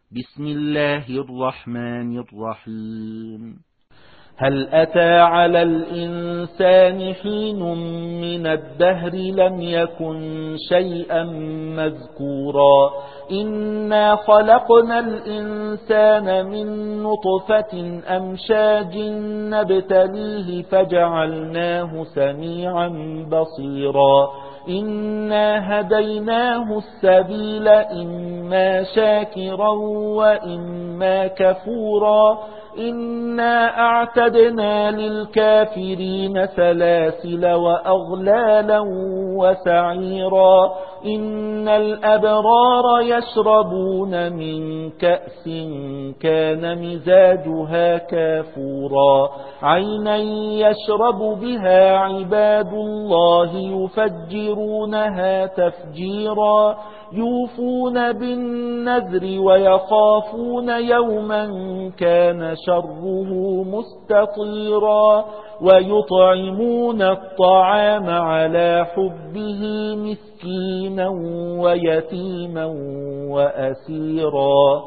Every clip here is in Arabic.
بسم الله الرحمن الرحيم. هل أتى على الإنسان حين من الدهر لم يكن شيئا مذكورا إنا خلقنا الإنسان من نطفة أمشاج نبتليه فجعلناه سميعا بصيرا إنا هديناه السبيل إما شاكرا وإما كفورا إنا أعتدنا للكافرين سلاسل وأغلالا وسعيرا إن الأبرار يشربون من كأس كان مزاجها كافورا عينا يشرب بها عباد الله يفجرونها تفجيرا يوفون بالنذر ويخافون يوما كان شره مستطيرا ويطعمون الطعام على حبه مسكينا ويتيما وأسيرا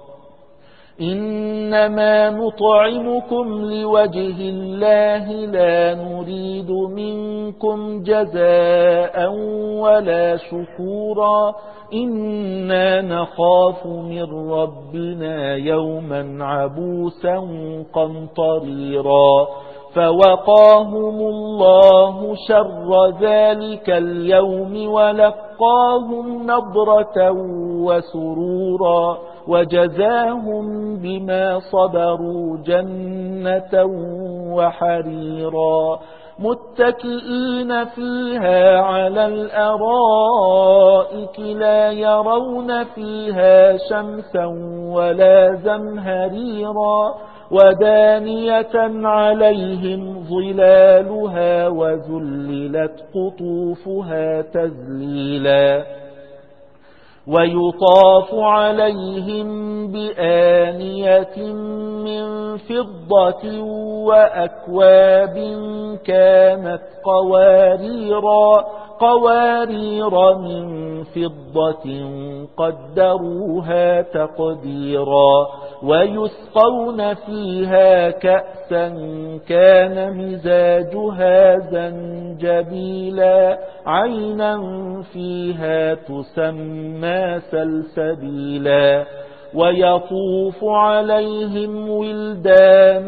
إنما نطعمكم لوجه الله لا نريد منكم جزاء ولا شكورا إنا نخاف من ربنا يوما عبوسا قمطريرا فوقاهم الله شر ذلك اليوم ولقاهم نضرة وسرورا وجزاهم بما صبروا جنة وحريرا متكئين فيها على الأرائك لا يرون فيها شمسا ولا زمهريرا ودانية عليهم ظلالها وذللت قطوفها تذليلا ويطاف عليهم بآنية من فضة وأكواب كانت قوارير من فضة قدروها تقديرا ويسقون فيها كأسا كان مزاجها زنجبيلا عينا فيها تسمى سلسبيلا ويطوف عليهم ولدان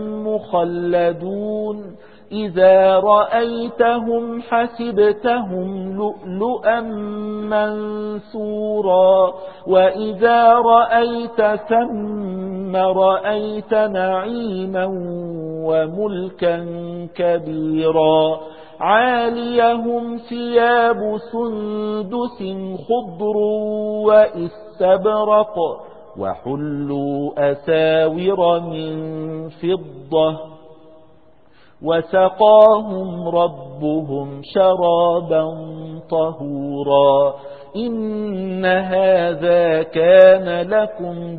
مخلدون إذا رأيتهم حسبتهم لؤلؤا منثورا وإذا رأيت ثم رأيت نعيما وملكا كبيرا عاليهم ثياب سندس خضر واستبرق وحلوا أساور من فضة وسقاهم ربهم شرابا طهورا إن هذا كان لكم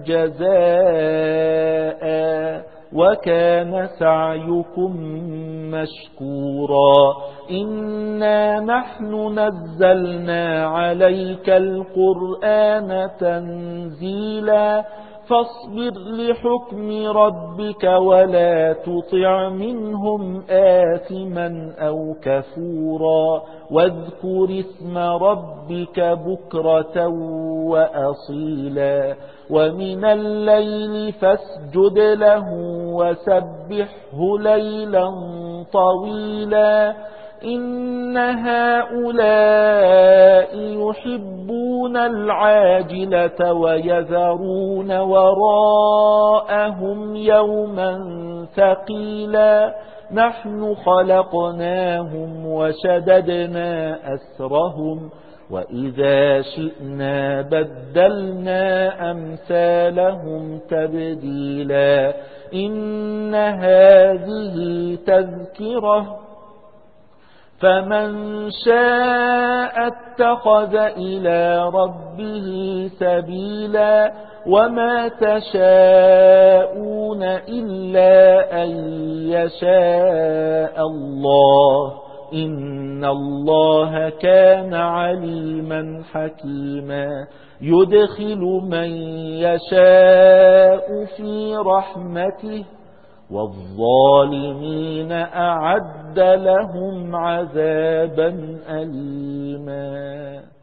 جزاء وكان سعيكم مشكورا إنا نحن نزلنا عليك القرآن تنزيلا فاصبر لحكم ربك ولا تطع منهم آثما أو كفورا واذكر اسم ربك بكرة وأصيلا ومن الليل فاسجد له وسبحه ليلا طويلا إن هؤلاء يحبون العاجلة ويذرون وراءهم يوما ثقيلا نحن خلقناهم وشددنا أسرهم وإذا شئنا بدلنا أمثالهم تبديلا إن هذه تذكرة فمن شاء اتخذ إلى ربه سبيلا وما تشاءون إلا أن يشاء الله إن الله كان عليما حكيما يدخل من يشاء في رحمته والظالمين أعد لهم عذابا أليما.